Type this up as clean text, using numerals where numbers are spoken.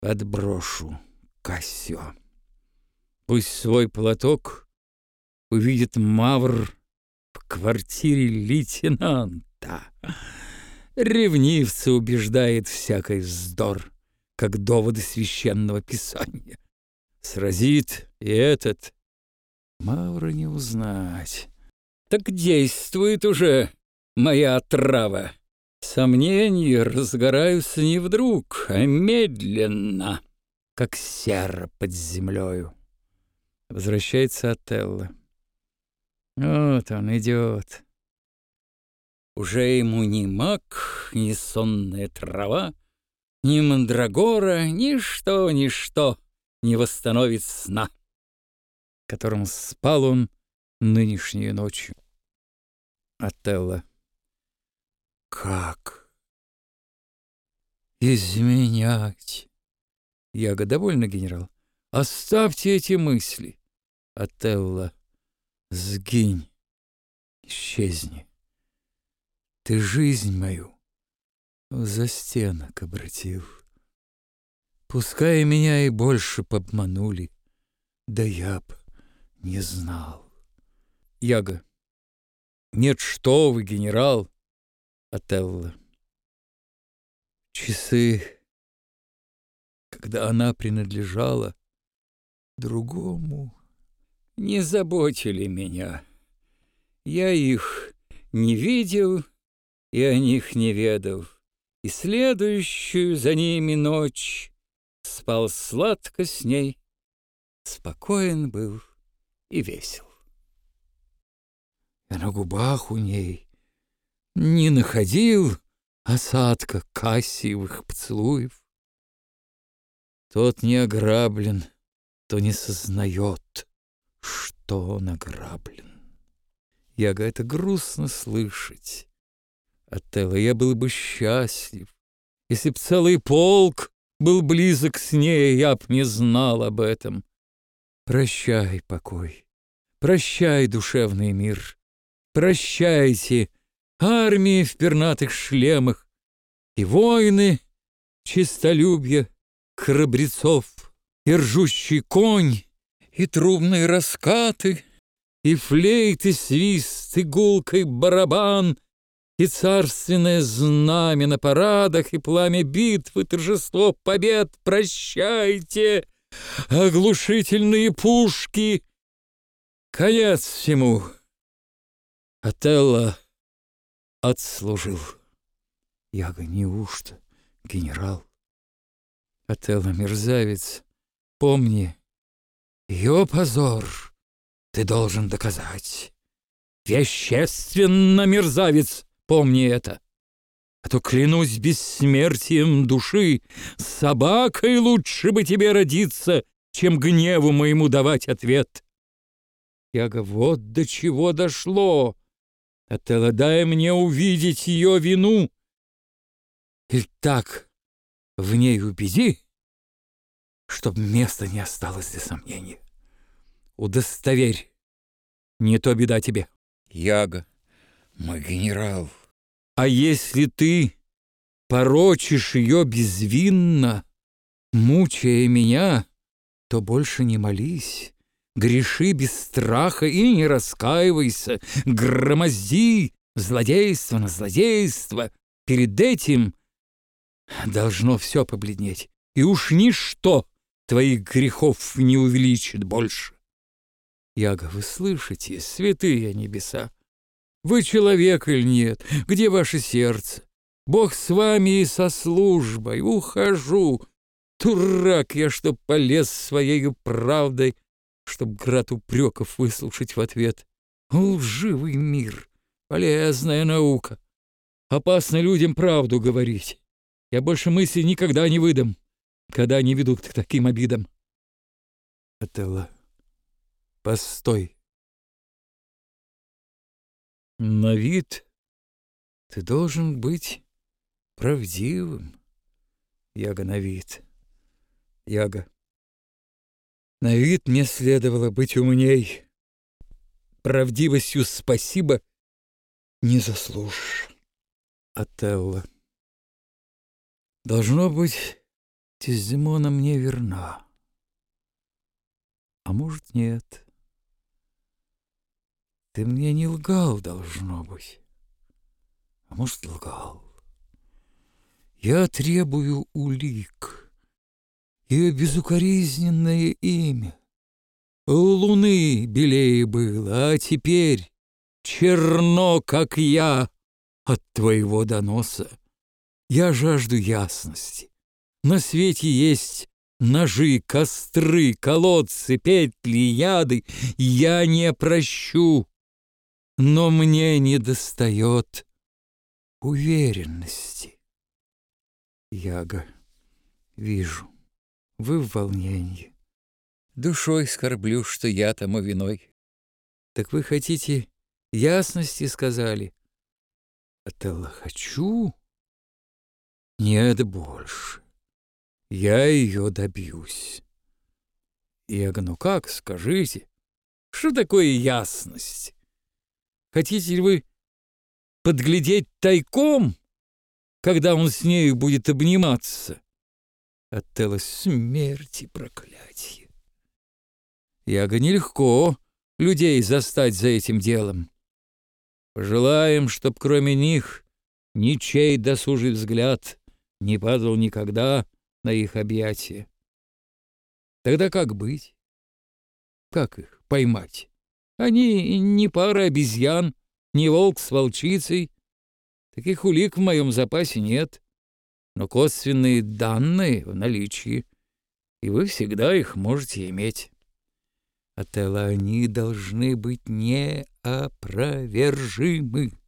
Отброшу Кассио. Пусть свой платок увидит Мавр в квартире лейтенанта. Ревнивца убеждает всякий вздор, как доводы священного писания. Сразит и этот. Мавра не узнать. Так действует уже моя отрава. Сомнения разгораются не вдруг, а медленно, как сера под землею. Возвращается Отелло. Вот он идет. Уже ему ни мак, ни сонная трава, ни мандрагора, ничто не восстановит сна, которым спал он нынешнюю ночью. Отелло. Как изменять? Яго. Довольно, генерал. Оставьте эти мысли. Отелло. Сгинь, исчезни. Ты жизнь мою в застенок обратил. Пускай меня и больше побманули, да я б не знал. Яго. Нет, что вы, генерал. Отелло. Часы, когда она принадлежала другому, не заботили меня. Я их не видел и о них не ведал. И следующую за ними ночь спал сладко с ней, спокоен был и весел. Я на губах у ней не находил осадка Кассиевых поцелуев. Тот не ограблен, то не сознает, что он ограблен. Яго. Это грустно слышать. Отелло. Я был бы счастлив, если б целый полк был близок с ней, я б не знал об этом. Прощай, покой, прощай, душевный мир, прощайте, армии в пернатых шлемах и воины честолюбия, храбрецов, и ржущий конь, и трубные раскаты, и флейты свист, и гулкой барабан, и царственное знамя на парадах, и пламя битвы, торжество побед. Прощайте, оглушительные пушки. Конец всему. Отелло отслужил. Яго. Неужто, генерал? Отелло. Мерзавец, помни, ее позор ты должен доказать. Вещественно, мерзавец, помни это. А то, клянусь бессмертием души, собакой лучше бы тебе родиться, чем гневу моему давать ответ. Яго. Вот до чего дошло. Отелло. Дай мне увидеть ее вину. Или так в ней убеди, чтоб места не осталось для сомнения. Удостоверь, не то беда тебе. Яго. Мой генерал. А если ты порочишь ее безвинно, мучая меня, то больше не молись, греши без страха и не раскаивайся, громозди злодейство на злодейство. Перед этим должно все побледнеть, и уж ничто твоих грехов не увеличит больше. Яго. Вы слышите, святые небеса? Вы человек или нет? Где ваше сердце? Бог с вами и со службой. Ухожу. Дурак я, что полез своею правдой, чтоб град упреков выслушать в ответ. Лживый мир, полезная наука. Опасно людям правду говорить. Я больше мысли никогда не выдам, когда они ведут к таким обидам. Отелло. Постой. На вид ты должен быть правдивым. Яго. На вид. Яго. На вид мне следовало быть умней. Правдивостью спасибо не заслужишь. Отелло. Должно быть, Дездемона мне верна. А может, нет. Ты мне не лгал, должно быть. А может, лгал. Я требую улик. Ее безукоризненное имя. У луны белее было, а теперь черно, как я, от твоего доноса. Я жажду ясности. На свете есть ножи, костры, колодцы, петли, яды. Я не прощу, но мне недостает уверенности. Яга, вижу, вы в волнении. Душой скорблю, что я тому виной. Так вы хотите ясности, сказали? Отелло, хочу? Нет больше. Я ее добьюсь. Яга, ну как, скажите, что такое ясность? Хотите ли вы подглядеть тайком, когда он с нею будет обниматься? Отелло, смерти проклятие. Яга, нелегко людей застать за этим делом. Пожелаем, чтоб кроме них ничей досужий взгляд не падал никогда на их объятия. Тогда как быть? Как их поймать? Они не пара обезьян, не волк с волчицей. Таких улик в моем запасе нет, но косвенные данные в наличии, и вы всегда их можете иметь. Отелло, они должны быть неопровержимы.